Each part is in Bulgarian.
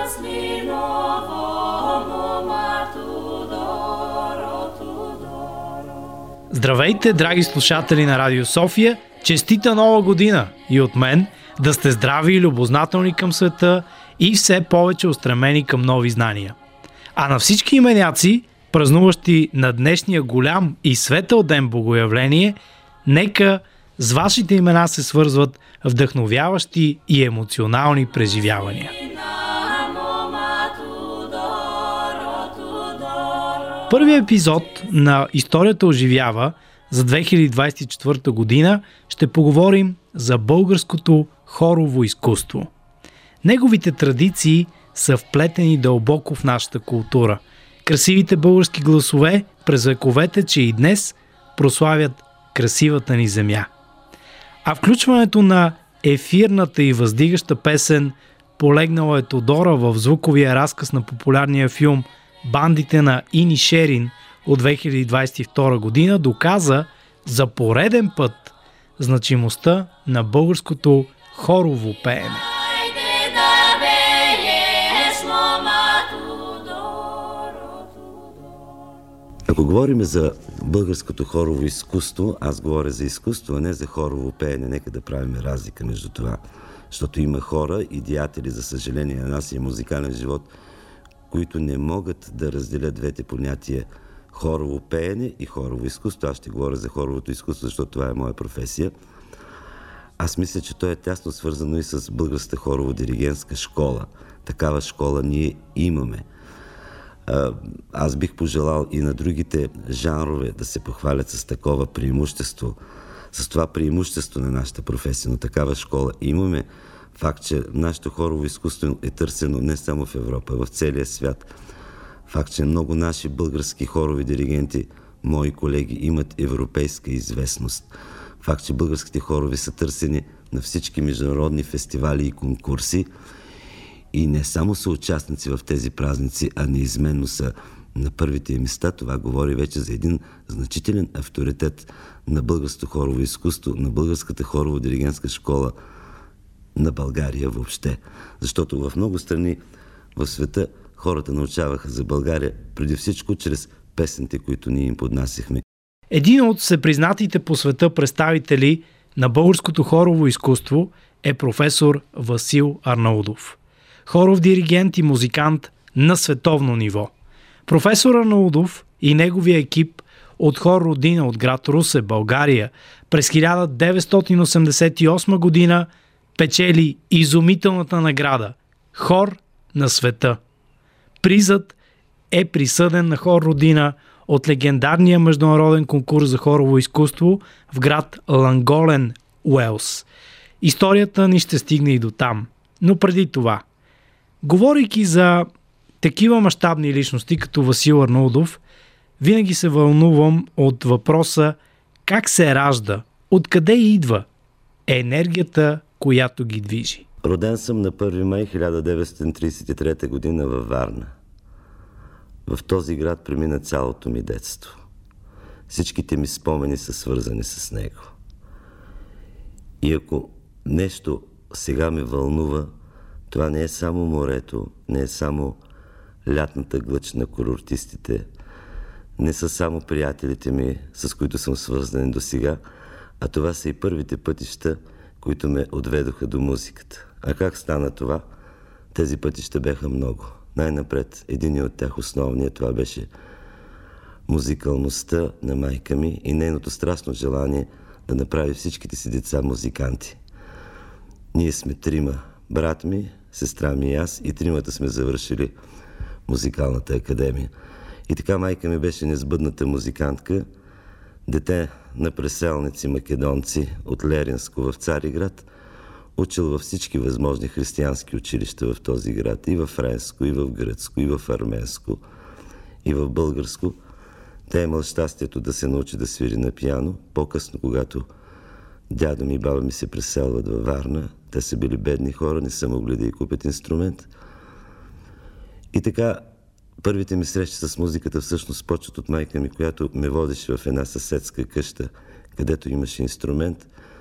Здравейте, драги слушатели на Радио София! Честита нова година и от мен, да сте здрави и любознателни към света и все повече устремени към нови знания. А на всички именяци, празнуващи на днешния голям и светъл ден Богоявление, нека с вашите имена се свързват вдъхновяващи и емоционални преживявания. Първият епизод на Историята оживява за 2024 година ще поговорим за българското хорово изкуство. Неговите традиции са вплетени дълбоко в нашата култура. Красивите български гласове през вековете, че и днес прославят красивата ни земя. А включването на ефирната и въздигаща песен "Полегнала е Тодора" в звуковия разказ на популярния филм "Бандите на Инишерин" от 2022 година доказа за пореден път значимостта на българското хорово пеене. Ако говорим за българското хорово изкуство, аз говоря за изкуство, а не за хорово пеене. Нека да правим разлика между това. Защото има хора и деятели, за съжаление, на нашия музикален живот, които не могат да разделят двете понятия хорово пеене и хорово изкуство. Аз ще говоря за хоровото изкуство, защото това е моя професия. Аз мисля, че то е тясно свързано и с българската хорово-диригентска школа. Такава школа ние имаме. Аз бих пожелал и на другите жанрове да се похвалят с такова преимущество, с това преимущество на нашата професия, но такава школа имаме. Факт, че нашето хорово изкуство е търсено не само в Европа, в целия свят. Факт, че много наши български хорови диригенти, мои колеги, имат европейска известност. Факт, че българските хорови са търсени на всички международни фестивали и конкурси и не само са участници в тези празници, а неизменно са на първите места. Това говори вече за един значителен авторитет на българското хорово изкуство, на българската хорово-диригентска школа, на България въобще. Защото в много страни в света хората научаваха за България преди всичко чрез песните, които ние им поднасяхме. Един от всепризнатите по света представители на българското хорово изкуство е професор Васил Арнаудов. Хоров диригент и музикант на световно ниво. Професор Арнаудов и неговия екип от хор "Родина" от град Русе, България, през 1988 година печели изумителната награда "Хор на света". Призът е присъден на хор "Родина" от легендарния международен конкурс за хорово изкуство в град Ланголен, Уелс. Историята ни ще стигне и до там. Но преди това, говорейки за такива мащабни личности като Васил Арнаудов, винаги се вълнувам от въпроса как се ражда, откъде идва енергията, която ги движи. Роден съм на 1 май 1933 година във Варна. В този град премина цялото ми детство. Всичките ми спомени са свързани с него. И ако нещо сега ме вълнува, това не е само морето, не е само лятната глъч на курортистите, не са само приятелите ми, с които съм свързан до сега, а това са и първите пътища, които ме отведоха до музиката. А как стана това? Тези пътища бяха много. Най-напред, един от тях основният, това беше музикалността на майка ми и нейното страстно желание да направи всичките си деца музиканти. Ние сме трима. Брат ми, сестра ми и аз, и тримата сме завършили музикалната академия. И така майка ми беше несбъдната музикантка, дете на преселници македонци от Леринско в Цариград, учил във всички възможни християнски училища в този град, и в френско, и в гръцко, и в арменско, и в българско. Тя имал щастието да се научи да свири на пиано. По-късно, когато дядо ми и баба ми се преселват във Варна, те са били бедни хора, не са могли да й купят инструмент. И така, първите ми срещи с музиката всъщност почват от майка ми, която ме водеше в една съседска къща, където имаше инструмент,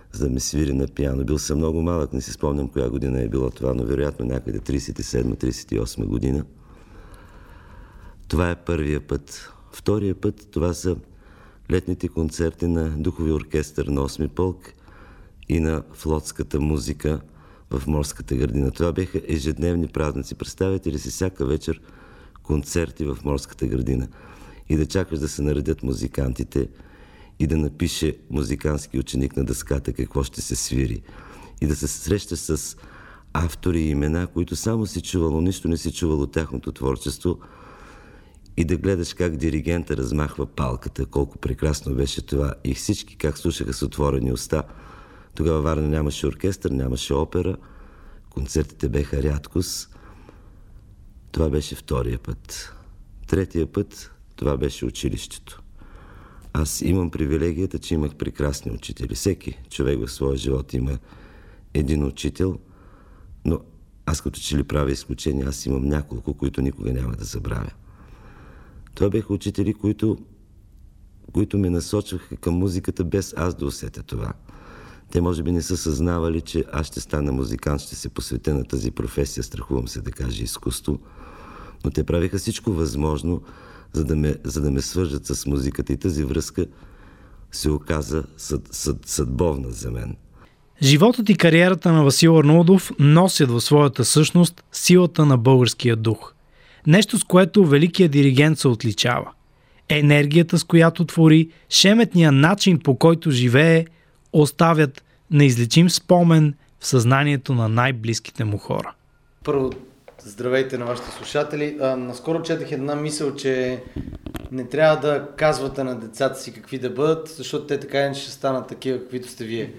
за да ме свири на пиано. Бил съм много малък, не си спомням коя година е било това, но вероятно някъде 37-38 година. Това е първия път. Втория път, това са летните концерти на Духови оркестър на 8-ми полк и на флотската музика в Морската градина. Това беха ежедневни празници. Представете ли си всяка вечер концерти в Морската градина и да чакаш да се наредят музикантите и да напише музикантски ученик на дъската какво ще се свири и да се срещаш с автори и имена, които само си чувал, но нищо не си чувал от тяхното творчество, и да гледаш как диригента размахва палката, колко прекрасно беше това, и всички как слушаха с отворени уста. Тогава Варна нямаше оркестър, нямаше опера, концертите беха рядкост. Това беше втория път. Третия път, това беше училището. Аз имам привилегията, че имах прекрасни учители. Всеки човек в своя живот има един учител, но аз като че ли правя изключение, аз имам няколко, които никога няма да забравя. Това бяха учители, които ме насочваха към музиката без аз да усетя това. Те може би не са съзнавали, че аз ще стана музикант, ще се посветя на тази професия, страхувам се да кажа изкуство, но те правиха всичко възможно, за да ме свържат с музиката, и тази връзка се оказа съдбовна за мен. Животът и кариерата на Васил Арнаудов носят в своята същност силата на българския дух. Нещо, с което великият диригент се отличава. Енергията, с която твори, шеметния начин, по който живее, оставят неизлечим спомен в съзнанието на най-близките му хора. Първо, здравейте на вашите слушатели. Наскоро четах една мисъл, че не трябва да казвате на децата си какви да бъдат, защото те така и ще станат такива, каквито сте вие.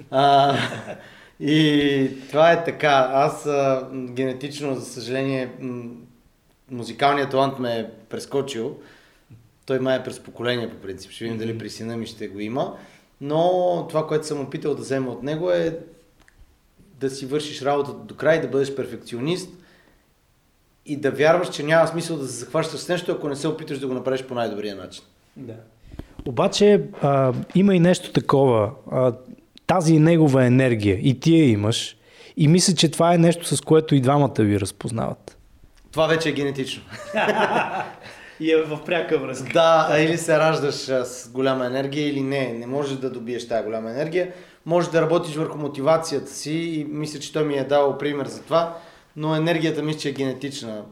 И това е така. Аз генетично, за съжаление, музикалният талант ме е прескочил. Той май е през поколение, по принцип. Ще видим дали при сина ми ще го има. Но това, което съм опитал да взема от него, е да си вършиш работата до край, да бъдеш перфекционист и да вярваш, че няма смисъл да се захващаш с нещо, ако не се опиташ да го направиш по най-добрия начин. Да. Обаче има и нещо такова. Тази негова енергия и ти я имаш, и мисля, че това е нещо, с което и двамата ви разпознават. Това вече е генетично. И е в пряка връзка. Да, или се раждаш с голяма енергия, или не можеш да добиеш тази голяма енергия. Можеш да работиш върху мотивацията си и мисля, че той ми е дал пример за това, но енергията мисля, че е генетична.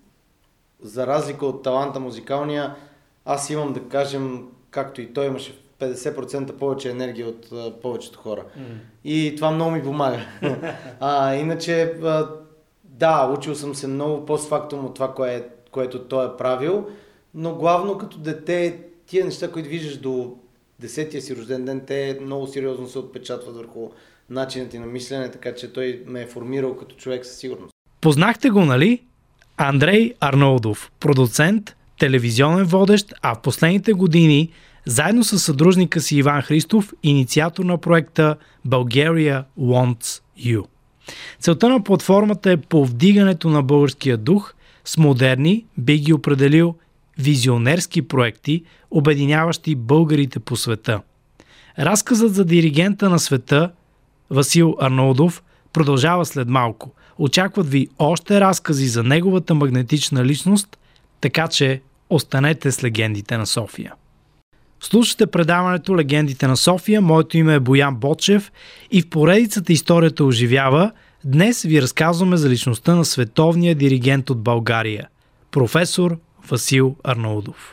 За разлика от таланта музикалния, аз имам, да кажем, както и той имаше 50% повече енергия от повечето хора. И това много ми помага. Иначе, да, учил съм се много постфактум от това, което той е правил, но главно като дете, тия неща, които виждаш до 10-тия си рожден ден, те много сериозно се отпечатват върху начинът ти на мислене, така че той ме е формирал като човек със сигурност. Познахте го, нали? Андрей Арнаудов, продуцент, телевизионен водещ, а в последните години, заедно с съдружника си Иван Христов, инициатор на проекта Bulgaria Wants You. Целта на платформата е повдигането на българския дух с модерни, би ги определил, визионерски проекти, обединяващи българите по света. Разказът за диригента на света Васил Арнаудов продължава след малко. Очакват ви още разкази за неговата магнетична личност, така че останете с легендите на София. Слушате предаването Легендите на София. Моето име е Боян Бочев и в поредицата Историята оживява днес ви разказваме за личността на световния диригент от България, професор Васил Арнаудов.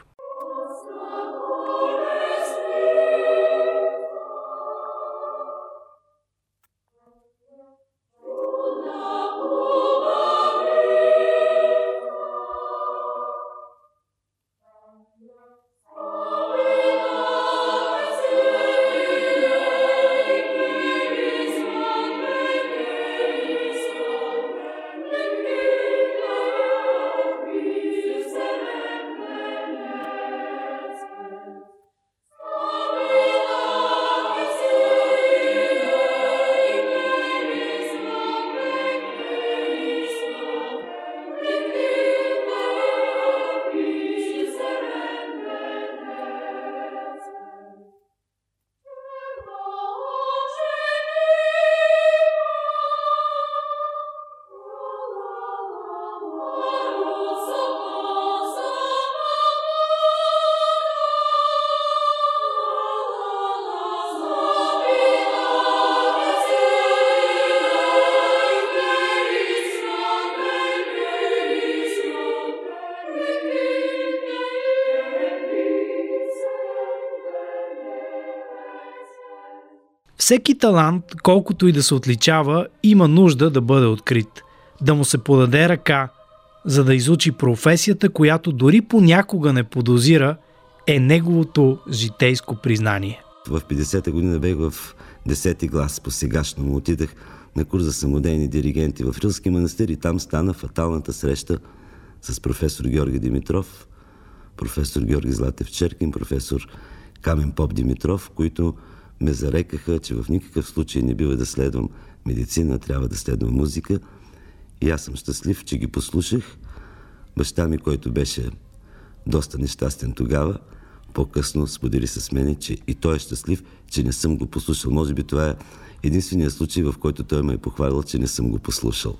Всеки талант, колкото и да се отличава, има нужда да бъде открит, да му се подаде ръка, за да изучи професията, която дори понякога не подозира, е неговото житейско признание. В 50-та година бех в 10-ти клас, по сегашно му отидах на курс за самодейни диригенти в Рилски манастир и там стана фаталната среща с професор Георги Димитров, професор Георги Златев Черкин, професор Камен Поп Димитров, които ме зарекаха, че в никакъв случай не бива да следвам медицина, трябва да следвам музика. И аз съм щастлив, че ги послушах. Баща ми, който беше доста нещастен тогава, по-късно сподели с мене, че и той е щастлив, че не съм го послушал. Може би това е единственият случай, в който той ме е похвалил, че не съм го послушал.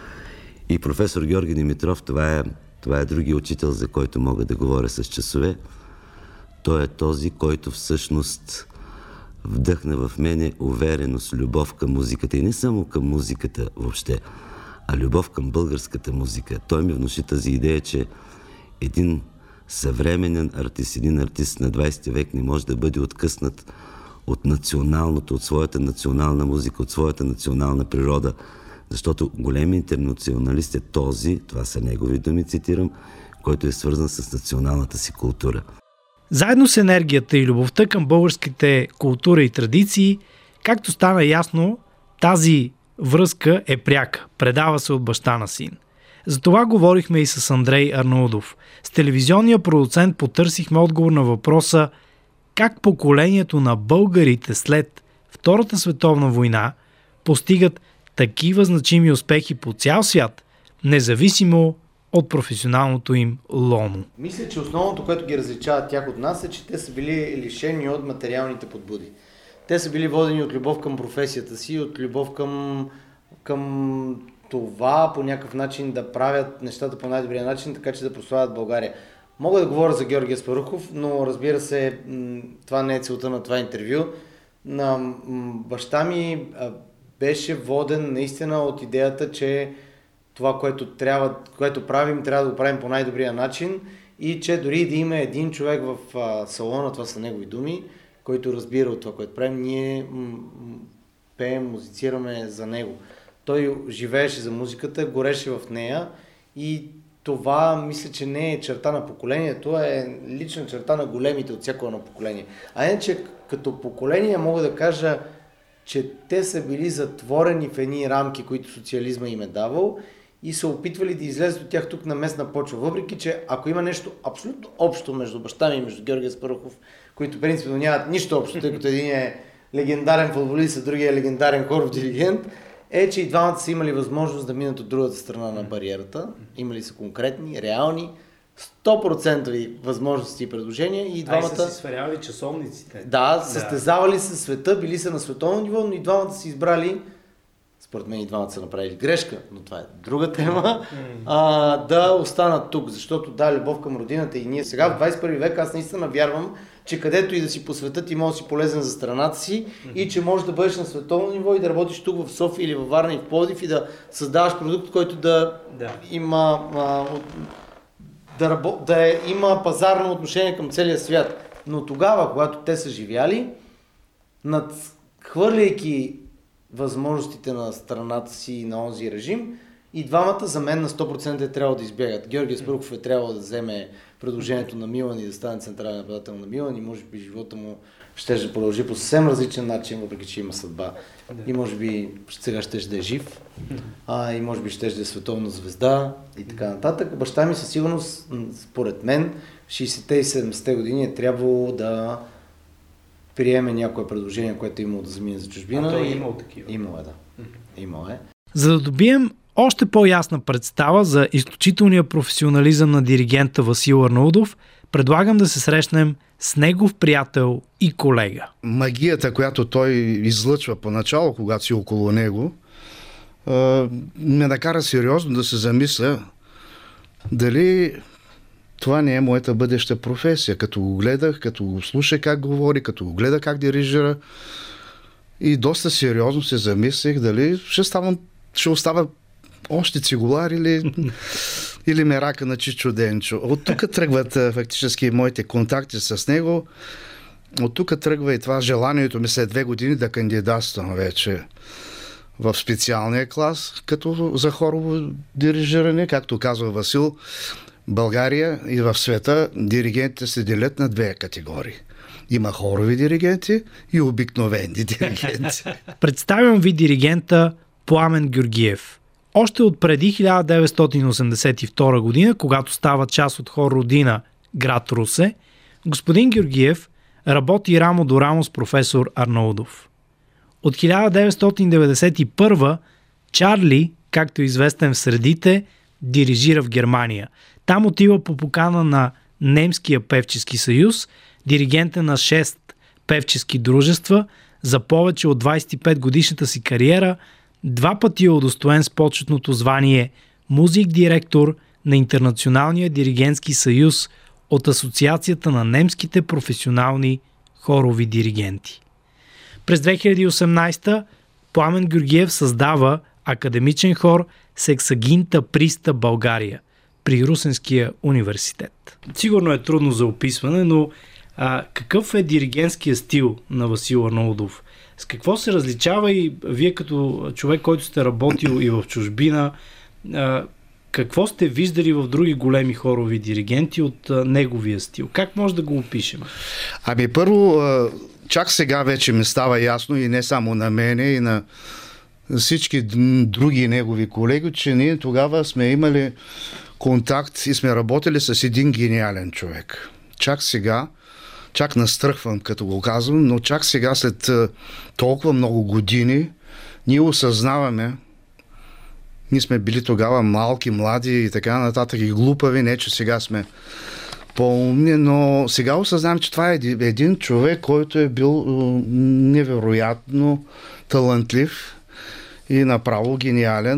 И професор Георги Димитров, това е другия учител, за който мога да говоря с часове. Той е този, който всъщност вдъхна в мене увереност, любов към музиката. И не само към музиката въобще, а любов към българската музика. Той ми внуши тази идея, че един съвременен артист, един артист на 20 век не може да бъде откъснат от националното, от своята национална музика, от своята национална природа. Защото големи интернационалист е този, това са негови думи, цитирам, който е свързан с националната си култура. Заедно с енергията и любовта към българските култура и традиции, както стана ясно, тази връзка е пряка, предава се от баща на син. За това говорихме и с Андрей Арнаудов. С телевизионния продуцент потърсихме отговор на въпроса как поколението на българите след Втората световна война постигат такива значими успехи по цял свят, независимо от професионалното им лоно. Мисля, че основното, което ги различава тях от нас, е, че те са били лишени от материалните подбуди. Те са били водени от любов към професията си, от любов към това по някакъв начин да правят нещата по най-добрия начин, така че да прославят България. Мога да говоря за Георги Аспарухов, но разбира се, това не е целта на това интервю. Баща ми беше воден наистина от идеята, че това, което правим, трябва да го правим по най-добрия начин и че дори да има един човек в салона, това са негови думи, който разбира от това, което правим, ние пеем, музицираме за него. Той живееше за музиката, гореше в нея и това мисля, че не е черта на поколението, е лична черта на големите от всяко едно поколение. А иначе като поколение мога да кажа, че те са били затворени в едни рамки, които социализма им е давал и са опитвали да излезат от тях тук на местна почва. Въпреки, че ако има нещо абсолютно общо между баща ми и между Георги Аспарухов, които принципно нямат нищо общо, тъй като един е легендарен футболист, а другия е легендарен хоров диригент, е, че и двамата са имали възможност да минат от другата страна на бариерата. Имали са конкретни, реални, 100% възможности и предложения и двамата... са си сверявали часовниците. Да, състезавали се света, били са на световно ниво, но и двамата са избрали, според мен и двамата са направили грешка, но това е друга тема, да останат тук, защото да, любов към родината и ние сега в 21 век, аз наистина вярвам, че където и да си по света ти може да си полезен за страната си и че можеш да бъдеш на световно ниво и да работиш тук в София или във Варна и в Пловдив и да създаваш продукт, който да има има пазарно отношение към целия свят. Но тогава, когато те са живяли, надхвърляйки възможностите на страната си и на онзи режим, и двамата за мен на 100% е трябвало да избягат. Георги Аспарухов е трябвало да вземе предложението на Милан и да стане централен нападател на Милан и може би живота му ще продължи по съвсем различен начин, въпреки че има съдба. И може би сега ще да е жив, и може би ще да е световна звезда и така нататък. Баща ми със сигурност, според мен, в 60-те и 70-те години е трябвало да приеме някое предложение, което е имало да замине за чужбина. А той е имал такива? Имал е, да. Имал е. За да добием още по-ясна представа за изключителния професионализъм на диригента Васил Арнаудов, предлагам да се срещнем с негов приятел и колега. Магията, която той излъчва поначало, когато си около него, ме накара сериозно да се замисля дали това не е моята бъдеща професия. Като го гледах, като го слушах как говори, като го гледах как дирижира и доста сериозно се замислих дали ще остава още цигулар или мерака на Чичо Денчо. От тук тръгват фактически моите контакти с него. от тук тръгва и това желанието ми след 2 години да кандидатствам вече в специалния клас, като за хорово дирижиране. Както казва Васил, България и в света диригентите се делят на 2 категории. Има хорови диригенти и обикновени диригенти. Представям ви диригента Пламен Георгиев. Още от преди 1982 година, когато става част от хор Родина, град Русе, господин Георгиев работи рамо до рамо с професор Арнаудов. От 1991 Чарли, както е известен в средите, дирижира в Германия. Там отива по покана на Немския певчески съюз, диригент е на 6 певчески дружества, за повече от 25 годишната си кариера 2 пъти е удостоен с почетното звание музик-директор на Интернационалния диригентски съюз от Асоциацията на немските професионални хорови диригенти. През 2018 Пламен Георгиев създава академичен хор Сексагинта Приста България при Русенския университет. Сигурно е трудно за описване, но какъв е диригентския стил на Васил Арнаудов? С какво се различава и вие като човек, който сте работил и в чужбина, какво сте виждали в други големи хорови диригенти от неговия стил? Как може да го опишем? Ами първо, чак сега вече ми става ясно и не само на мене, и на всички други негови колеги, че ние тогава сме имали контакт и сме работили с един гениален човек. Чак сега, чак настръхвам като го казвам, но чак сега след толкова много години ние осъзнаваме, ние сме били тогава малки, млади и така нататък и глупави, не че сега сме по-умни, но сега осъзнавам, че това е един човек, който е бил невероятно талантлив и направо гениален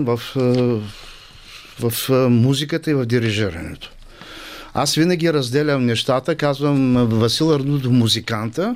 в музиката и в дирижирането. Аз винаги разделям нещата, казвам Васил Арнаудов музиканта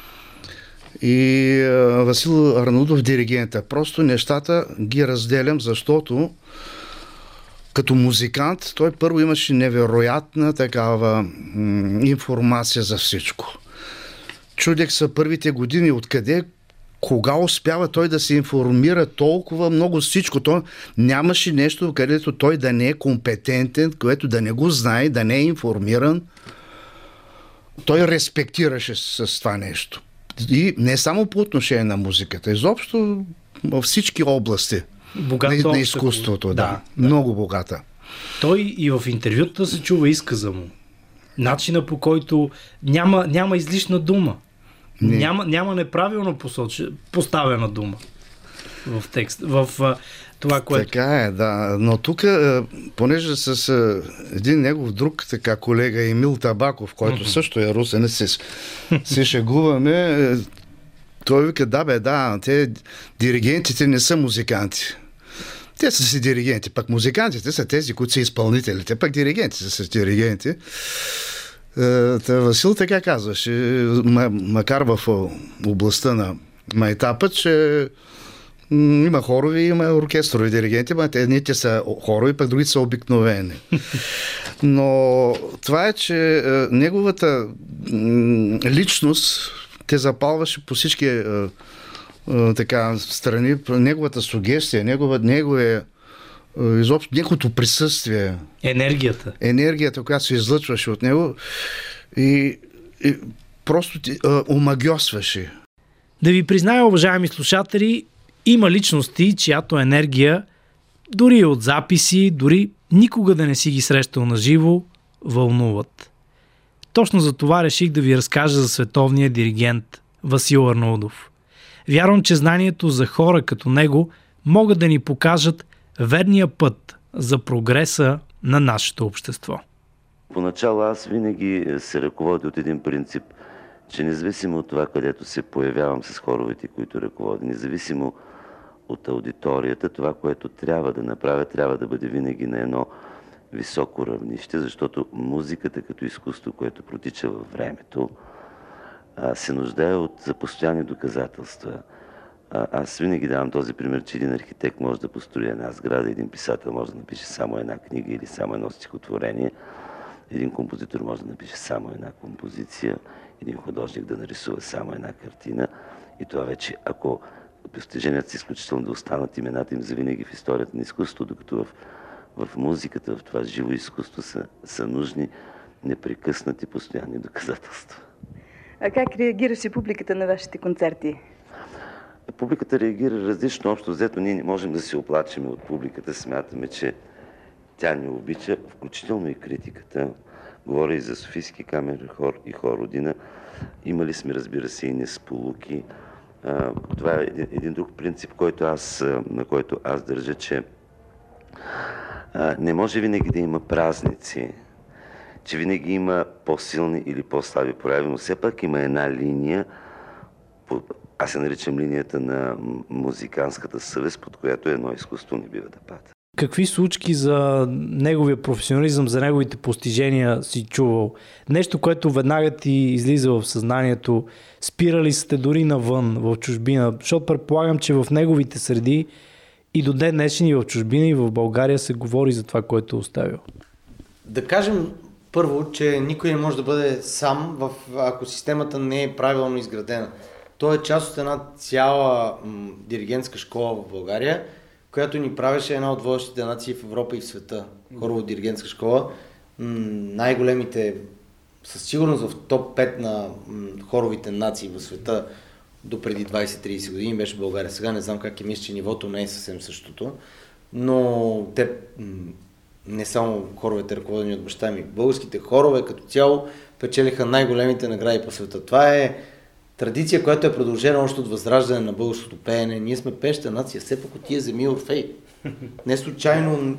и Васил Арнаудов диригента. Просто нещата ги разделям, защото като музикант той първо имаше невероятна такава информация за всичко. Чудех се първите години откъде, кога успява той да се информира толкова много всичко. То нямаше нещо, където той да не е компетентен, което да не го знае, да не е информиран. Той респектираше с това нещо. И не само по отношение на музиката, изобщо във всички области на изкуството. Да. Много богата. Той и в интервюта се чува изказа му. Начина, по който няма излишна дума. Няма неправилно поставена дума в текст, в това, което... Така е, да. Но тук, понеже с един негов друг така колега Емил Табаков, който също е русенец, се шегуваме, той вика, те диригентите не са музиканти. Те са си диригенти, пък музикантите са тези, които са изпълнителите, пък диригентите са диригенти. Васил така казваше, макар в областта на майтапа, че има хорови, има оркестрови диригенти, едните са хорови, пък другите са обикновени. Но това е, че неговата личност те запалваше по всички така страни, неговата сугестия, изобщо неговото присъствие. Енергията, която се излъчваше от него и просто омагьосваше. Да ви призная, уважаеми слушатели, има личности, чиято енергия, дори от записи, дори никога да не си ги срещал на живо, вълнуват. Точно за това реших да ви разкажа за световния диригент Васил Арнаудов. Вярвам, че знанието за хора като него могат да ни покажат верния път за прогреса на нашето общество. Поначало аз винаги се ръководя от един принцип, че независимо от това, където се появявам с хоровете, които ръководя, независимо от аудиторията, това, което трябва да направя, трябва да бъде винаги на едно високо равнище, защото музиката като изкуство, което протича във времето, се нуждае за постоянни доказателства. Аз винаги давам този пример, че един архитект може да построи една сграда, един писател може да напише само една книга или само едно стихотворение, един композитор може да напише само една композиция един художник да нарисува само една картина и това вече, ако постиженията са изключително да останат имената им завинаги в историята на изкуството, докато в музиката, в това живо изкуство са нужни непрекъснати постоянни доказателства. А как реагираше публиката на вашите концерти? Публиката реагира различно. Общо взето ние не можем да се оплачем от публиката. Смятаме, че тя ни обича, включително и критиката. Говоря и за Софийски камерен хор и хор Родина. Имали сме, разбира се, и несполуки. Това е един друг принцип, на който аз държа, че не може винаги да има празници, че винаги има по-силни или по-слаби прояви, но все пак има една линия, аз се наричам линията на музиканската съвест, под която едно изкуство не бива да пада. Какви случки за неговия професионализъм, за неговите постижения си чувал? Нещо, което веднага ти излиза в съзнанието, спирали сте дори навън, в чужбина, защото предполагам, че в неговите среди и до ден днешен и в чужбина, и в България се говори за това, което е оставил. Да кажем първо, че никой не може да бъде сам, ако системата не е правилно изградена. Той е част от една цяла диригентска школа в България, която ни правеше една от водещите нации в Европа и в света. Хорово-диригентска школа. Най-големите, със сигурност в топ 5 на хоровите нации в света до преди 20-30 години беше България. Сега не знам как мисля, че нивото не е съвсем същото, но те, не само хоровете ръководени от баща ми, българските хорове като цяло печелиха най-големите награди по света. Това е традиция, която е продължена още от възраждане на българското пеене. Ние сме пееща нация, все по Котия земи Орфей. Не случайно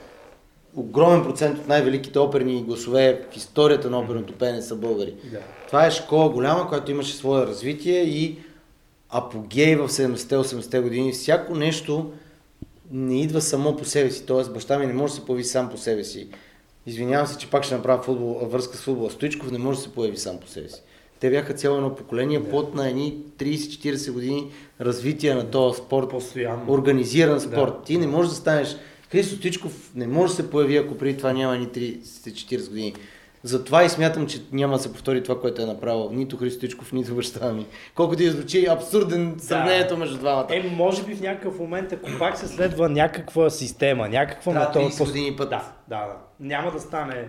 огромен процент от най-великите оперни гласове в историята на оперното пеене са българи. Това е школа голяма, която имаше свое развитие и апогей в 70-80-те години. Всяко нещо не идва само по себе си, т.е. баща ми не може да се появи сам по себе си. Извинявам се, че пак ще направя връзка с футбола. Стоичков не може да се появи сам по себе си. Те бяха цяло едно поколение, плод на едни 30-40 години развитие на този спорт, постоянно организиран спорт. Ти не можеш да станеш... Христо Стоичков не може да се появи, ако преди това няма ни 30-40 години. Затова и смятам, че няма да се повтори това, което е направил нито Христо Стоичков, нито баща ми. Колкото и звучи абсурден сравнението между двамата. Може би в някакъв момент, ако пак се следва някаква система, някаква метода... 30 години път. Да. Няма да стане...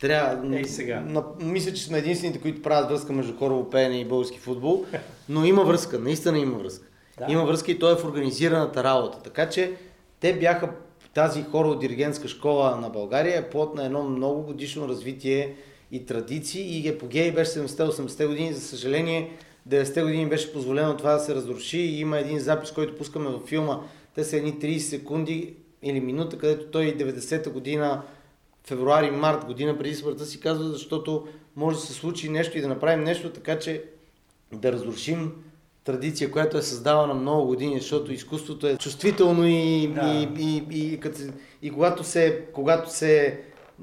сега. Мисля, че сме единствените, които правят връзка между хорово пеене и български футбол, но има връзка, наистина има връзка. Има връзка и то е в организираната работа. Така че те бяха тази хорово-диригентска школа на България е плод на едно много годишно развитие и традиции и епогей беше 70-80 години. За съжаление, 90-те години беше позволено това да се разруши и има един запис, който пускаме във филма. Те са едни 30 секунди или минута, където той 90-та година февруари-март година преди смъртта си казва, защото може да се случи нещо и да направим нещо, така че да разрушим традиция, която е създавана много години, защото изкуството е чувствително и когато се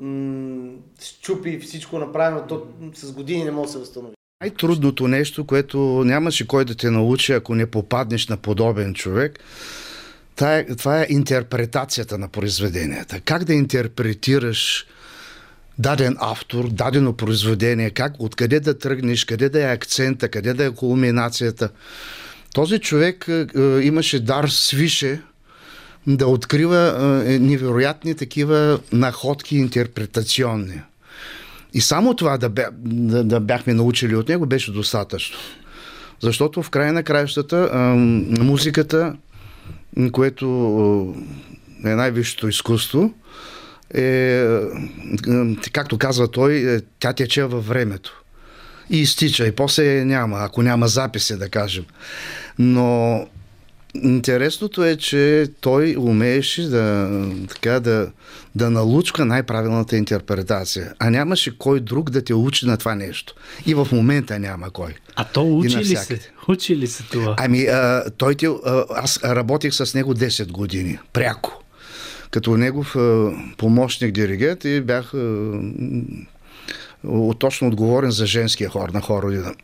счупи всичко направено, то с години не може да се възстанови. Най-трудното нещо, което нямаше кой да те научи, ако не попаднеш на подобен човек, това е интерпретацията на произведенията. Как да интерпретираш даден автор, дадено произведение, откъде да тръгнеш, къде да е акцента, къде да е кулминацията. Този човек имаше дар свише да открива невероятни такива находки интерпретационни. И само това да бяхме научили от него беше достатъчно. Защото в края на краищата музиката, което е най-висшето изкуство, както казва той, тя тече във времето. И изтича, и после няма, ако няма записи, да кажем. Но интересното е, че той умееше да налучка най-правилната интерпретация. А нямаше кой друг да те учи на това нещо. И в момента няма кой. А то учи ли се това? Аз работих с него 10 години, пряко. Като негов помощник диригент и бях точно отговорен за женския хор на хор Родина.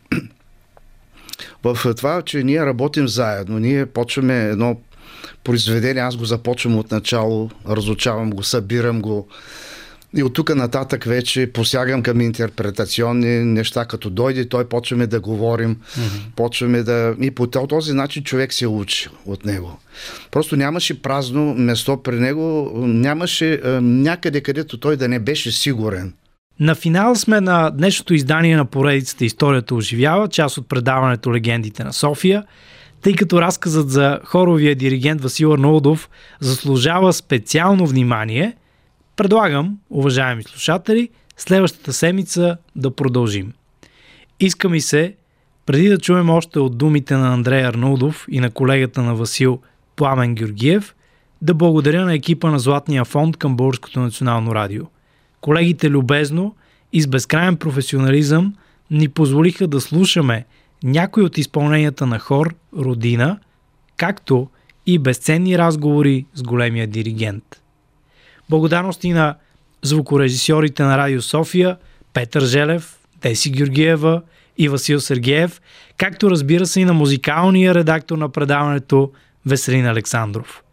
В това, че ние работим заедно, ние почваме едно произведение, аз го започвам от начало, разучавам го, събирам го И от тук нататък вече посягам към интерпретационни неща. Като дойде, той почваме да говорим, почваме да... И по този начин човек се учи от него. Просто нямаше празно место при него, нямаше някъде, където той да не беше сигурен. На финал сме на днешното издание на поредицата "Историята оживява", част от предаването "Легендите на София". Тъй като разказът за хоровия диригент Васил Арнаудов заслужава специално внимание, предлагам, уважаеми слушатели, следващата седмица да продължим. Иска ми се, преди да чуем още от думите на Андрей Арнаудов и на колегата на Васил Пламен Георгиев, да благодаря на екипа на Златния фонд към Българското национално радио. Колегите любезно и с безкрайен професионализъм ни позволиха да слушаме някои от изпълненията на хор "Родина", както и безценни разговори с големия диригент. Благодарности на звукорежисьорите на Радио София Петър Желев, Деси Георгиева и Васил Сергеев, както разбира се и на музикалния редактор на предаването Веселин Александров.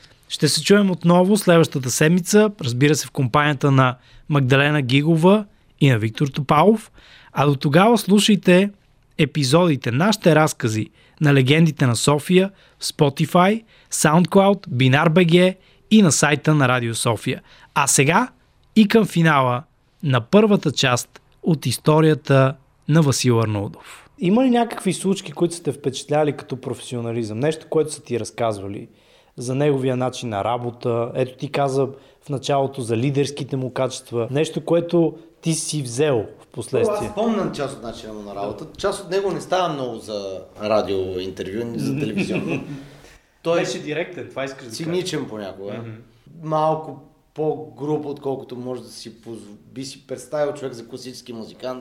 Ще се чуем отново следващата седмица, разбира се в компанията на Магдалена Гигова и на Виктор Топалов, а до тогава слушайте епизодите, нашите разкази на "Легендите на София" в Spotify, SoundCloud, Binar.bg и на сайта на Радио София. А сега и към финала на първата част от историята на Васил Арнаудов. Има ли някакви случки, които сте впечатляли като професионализъм? Нещо, което са ти разказвали за неговия начин на работа? Ето ти каза в началото за лидерските му качества. Нещо, което ти си взел в последствие. Аз помням част от начина му на работа. Част от него не става много за радио интервю, за телевизионно. Той беше директен, това искаш да кажеш. Циничен понякога. Малко по-груб, отколкото може да би си представил човек за класически музикант.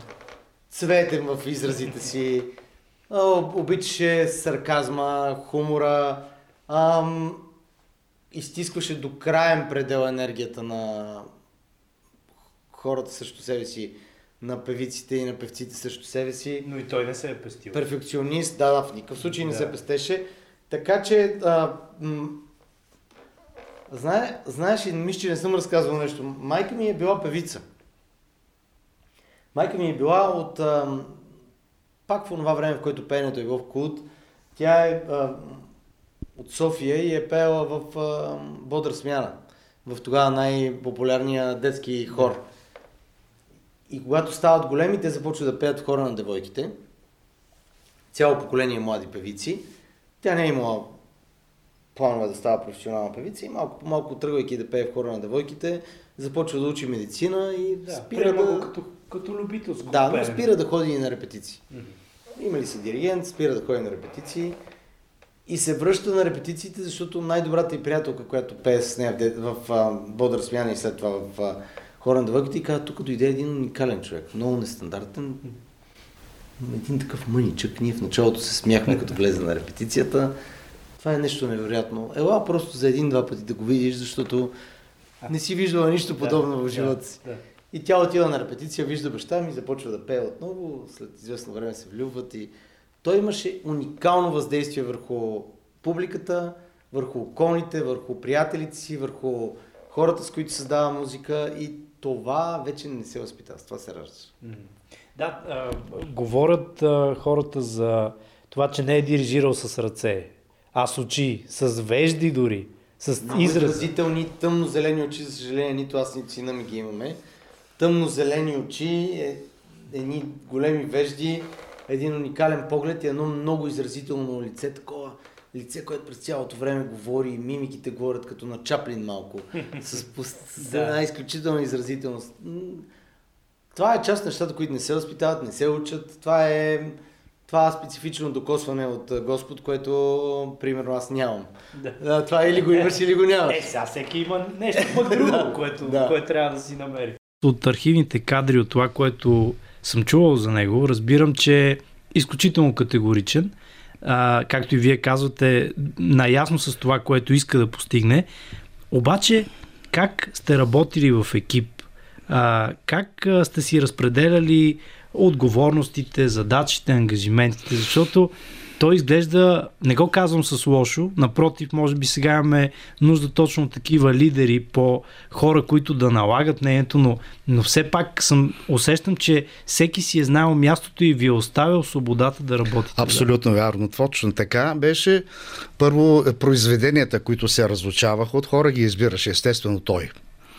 Цветен в изразите си. Обичаше сарказма, хумора. Изтискваше до краен предел енергията на хората срещу себе си, на певиците и на певците срещу себе си. Но и той не се е пестил. Перфекционист, да, в никакъв случай не се пестеше. Така че, знаеш, мисля, че не съм разказвал нещо. Майка ми е била певица. Майка ми е била от пак в това време, в което пеенето е било в култ. Тя е от София и е пеела в Бодра смяна. В тогава най-популярния детски хор. И когато стават големи, те започват да пеят в хора на девойките. Цяло поколение млади певици. Тя не е имала планове да става професионална певица и малко по малко тръгвайки да пее в хора на девойките, започва да учи медицина и спира да... Като любителско. Да, но спира да ходи и на репетиции. Има ли се диригент, спира да ходи на репетиции и се връща на репетициите, защото най-добрата и приятелка, която пее с нея в Бодра смяна и след това в хора на девойките, и казва: тук дойде един уникален човек, много нестандартен, един такъв мъничък. Ние в началото се смяхме, като влезе на репетицията. Това е нещо невероятно. Ела просто за един-два пъти да го видиш, защото не си виждала нищо подобно в живота си. И тя отива на репетиция, вижда баща ми, започва да пее отново, след известно време се влюбват и той имаше уникално въздействие върху публиката, върху околните, върху приятелите си, върху хората, с които създава музика, и това вече не се възпитава, с това се раждаш. Да, говорят хората за това, че не е дирижирал с ръце, а с очи, с вежди дори, с изрази. Изразителни, тъмно-зелени очи, за съжаление, нито аз, нито сина ми ги имаме. Тъмно-зелени очи, едни големи вежди, един уникален поглед и едно много изразително лице, такова лице, което през цялото време говори, мимиките говорят като на Чаплин малко, с една изключителна изразителност. Това е част от нещата, които не се възпитават, не се учат. Това е специфично докосване от Господ, което, примерно, аз нямам. Да. Това или го имаш, или го нямаш. Сега всеки има нещо пък друго, което трябва да си намери. От архивните кадри, от това, което съм чувал за него, разбирам, че е изключително категоричен. Както и вие казвате, наясно с това, което иска да постигне. Обаче, как сте работили в екип? Как сте си разпределяли отговорностите, задачите, ангажиментите? Защото той изглежда, не го казвам с лошо, напротив, може би сега имаме нужда точно от такива лидери, по хора, които да налагат мнението, но все пак усещам, че всеки си е знаел мястото и ви е оставил свободата да работите. Абсолютно вярно, точно така беше. Първо, произведенията, които се разучаваха от хора, ги избираше естествено той.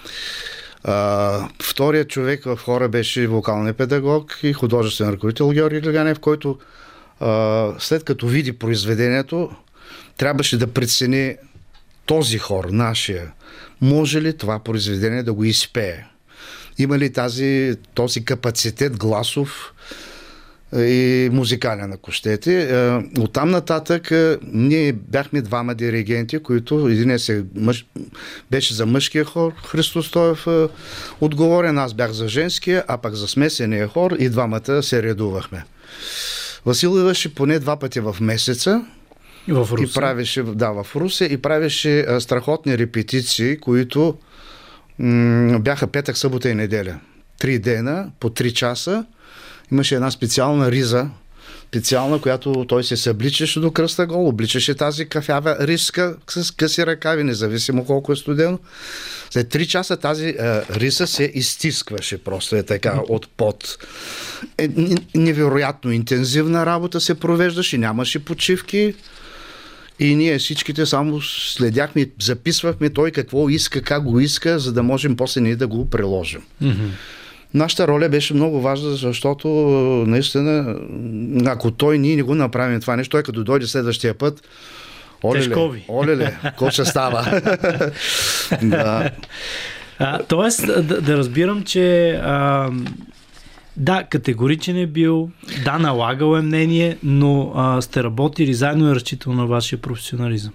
Вторият човек в хора беше вокалният педагог и художествен ръководител Георги Гаганев, който след като види произведението, трябваше да прецени този хор, нашия, може ли това произведение да го изпее. Има ли този капацитет гласов и музикален, ако щете. Оттам нататък ние бяхме двама диригенти, които един беше за мъжкия хор, Христо Стоев отговорен, аз бях за женския, а пък за смесения хор и двамата се редувахме. Васил идваше поне 2 пъти в месеца в Русе. И правеше, в Русе, и правеше страхотни репетиции, които бяха петък, събота и неделя. 3 дена, по 3 часа. Имаше една специална риза, която той се събличаше до кръста гол, обличаше тази кафява риска с къси ръкави, независимо колко е студено. След 3 часа тази риса се изтискваше просто така от пот. Невероятно интензивна работа се провеждаше, нямаше почивки и ние всичките само следяхме, записвахме той какво иска, как го иска, за да можем после ние да го приложим. Нашата роля беше много важна, защото наистина, ако ние не го направим това нещо, той като дойде следващия път, олеле, какво ще става? Да. Тоест, да разбирам, че да, категоричен е бил, да, налагал е мнение, но сте работили заедно и разчитал на вашия професионализъм.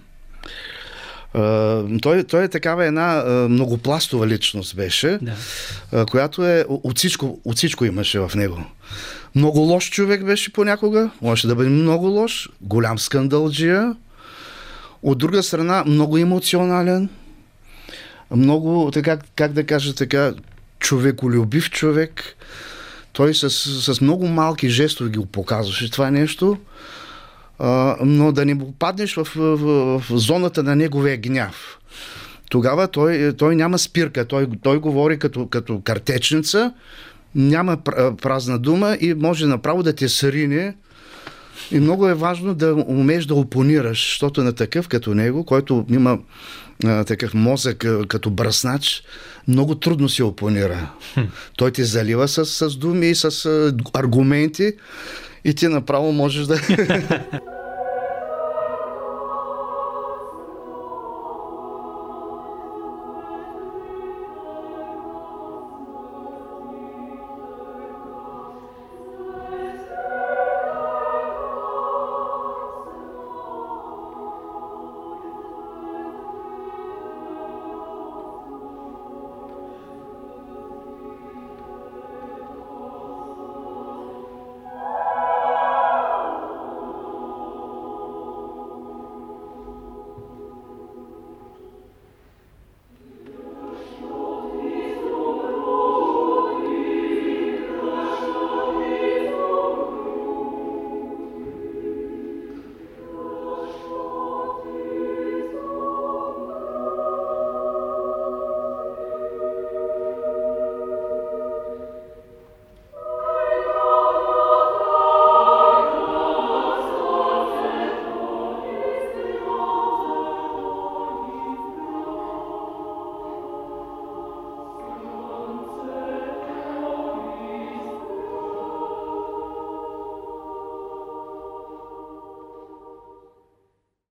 Той е такава една многопластова личност беше, която от всичко имаше в него. Много лош човек беше понякога, може да бъде много лош, голям скандалджия. От друга страна, много емоционален, много, как да кажа така, човеколюбив човек. Той с много малки жестове ги показваше това нещо, но да не попаднеш в зоната на неговия гняв. Тогава той няма спирка, той говори като картечница, няма празна дума и може направо да те срине. И много е важно да умееш да опонираш, защото на такъв като него, който има такъв мозък като бръснач, много трудно се опонира. Той те залива с думи и с аргументи и ти направо можеш да...